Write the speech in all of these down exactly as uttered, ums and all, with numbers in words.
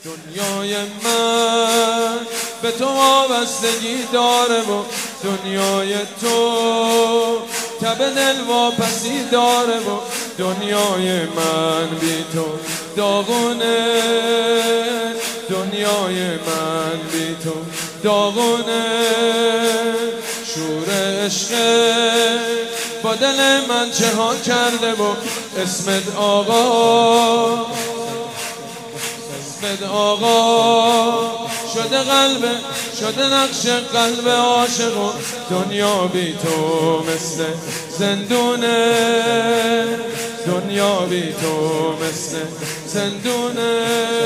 دنیای من به تو وابستگی داره و دنیای تو تب دل واپسی داره و دنیای من بی تو داغونه، دنیای من بی تو داغونه. شور عشق با دل من چه ها کرده و اسمت آقا، اسمت آقا شده قلب، شده نقش قلب عاشق و دنیا بی تو مثل زندونه، دنیا بی تو مثل زندونه.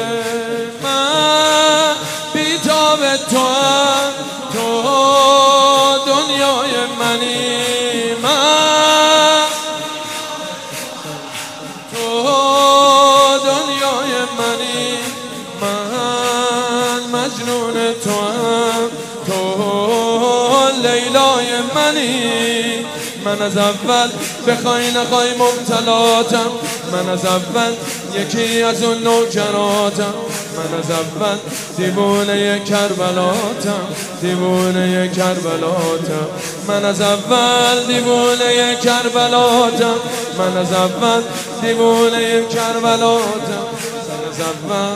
من بی تو به تو هم، تو دنیای منی، من تو دنیای منی، من مجنون تو هم، تو لیلای منی. من از اول بخوای نخوای مبتلاتم، من از اول یکی از اون نوکراتم، من از اول دیوونه کربلاتم، دیوونه کربلاتم، من از اول دیوونه کربلاتم، من از اول دیوونه کربلاتم، من از اول.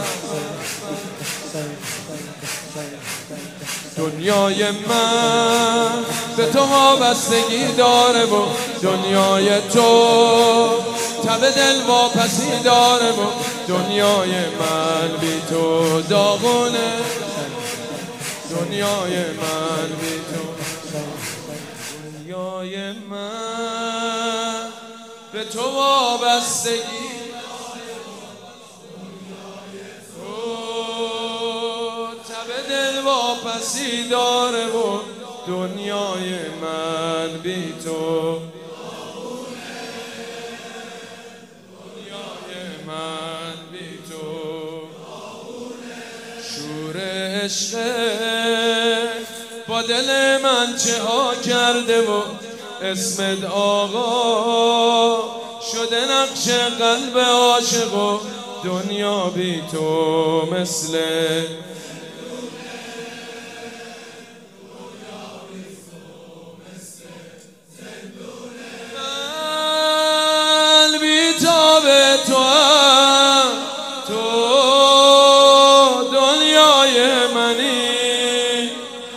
دنیای من به تو وابستگی داره و دنیای تو تب دل واپسی داره و دنیای من بی تو داغونه، دنیای من بی تو. دنیای من به تو وابستگی واپسی داره و دنیای من بی تو، دنیای من بی تو. شور عشق با دل من چه ها کرده و اسمت آقا شده نقش قلب عاشق و دنیا بی تو مثل تو هم، تو دنیای منی،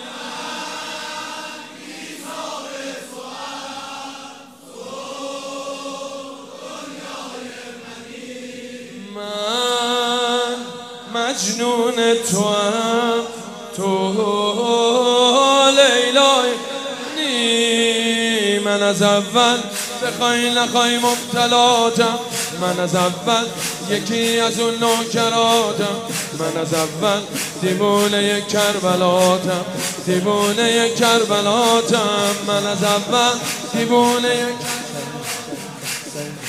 من مجنون تو هم، تو لیلای منی. من از اول بخوای نخوای مبتلاتم، من از اول یکی از اون نوکراتم، من از اول دیوونه کربلاتم، دیوونه کربلاتم، من از اول دیوونه کربلاتم.